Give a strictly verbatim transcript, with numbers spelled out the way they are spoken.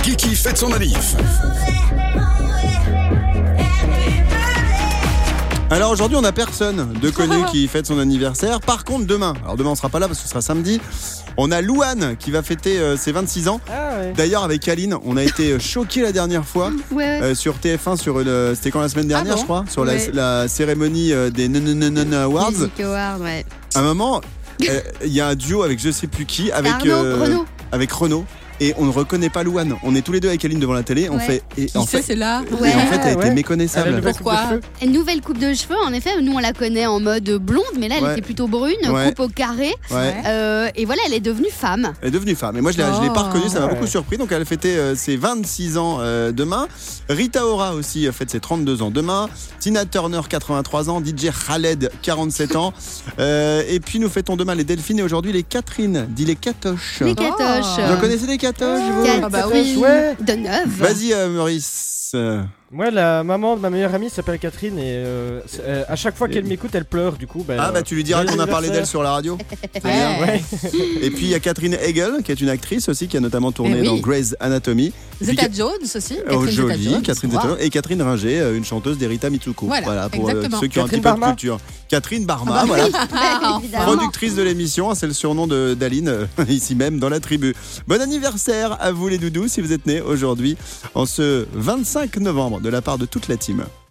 Kiki fête son anniv. Alors aujourd'hui on n'a personne de connu qui fête son anniversaire. Par contre demain, alors demain on sera pas là parce que ce sera samedi, on a Louane qui va fêter euh, ses vingt-six ans. Ah ouais. D'ailleurs avec Aline, on a été choqués la dernière fois Ouais. euh, sur T F un sur une, c'était quand la semaine dernière Ah bon je crois, sur Ouais. la, la cérémonie euh, des Nananana Awards. Music Award, ouais. À un moment, euh, il y a un duo avec je sais plus qui, avec Arnaud, Renaud. avec Renaud. Et on ne reconnaît pas Louane. On est tous les deux avec Aline devant la télé. On Ouais. fait. Et Qui en c'est, fait, c'est là et Ouais. en fait, elle Ah était ouais. Elle a méconnaissable. une nouvelle coupe Pourquoi de cheveux. Une nouvelle coupe de cheveux, en effet, nous on la connaît en mode blonde, mais là elle Ouais. était plutôt brune, Ouais. coupe au carré. Ouais. Euh, et voilà, elle est devenue femme. Elle est devenue femme. Et moi, je ne l'ai, je l'ai pas Oh. reconnue, ça m'a Ouais. beaucoup surpris. Donc, elle fêtait euh, ses vingt-six ans euh, demain. Rita Ora aussi euh, fête ses trente-deux ans demain. Tina Turner, quatre-vingt-trois ans. D J Khaled, quarante-sept ans. Euh, et puis, nous fêtons demain les Delphines et aujourd'hui les Catherine, dit les Catoches. Les catoches. Vous en connaissez les Catoches, vous Catherine Ah bah oui. Ouais. de Neuve. Vas-y, euh, Maurice. Euh, Moi, la maman de ma meilleure amie s'appelle Catherine et euh, c'est- euh, à chaque fois qu'elle m'écoute, elle pleure. Du coup, bah, Ah, bah, tu lui diras joyeux qu'on a parlé d'elle anniversaire. sur la radio. Très Ouais. bien. Ouais. Et puis, il y a Catherine Hegel, qui est une actrice aussi, qui a notamment tourné Eh oui. dans Grey's Anatomy. Et puis, Zeta Jones aussi. Oh, Catherine jolie, Zeta-Jones. Catherine Wow. Zeta-Jones. Et Catherine Ringer, euh, une chanteuse d'Erita Mitsuko. Voilà, pour euh, exactement. ceux qui ont un Catherine petit peu de Barma. culture. Catherine Barma, Ah bah voilà. oui. Ouais, évidemment. Productrice de l'émission, hein, c'est le surnom de d'Aline, euh, ici même dans la tribu. Bon anniversaire à vous les doudous si vous êtes nés aujourd'hui en ce vingt-cinq novembre de la part de toute la team.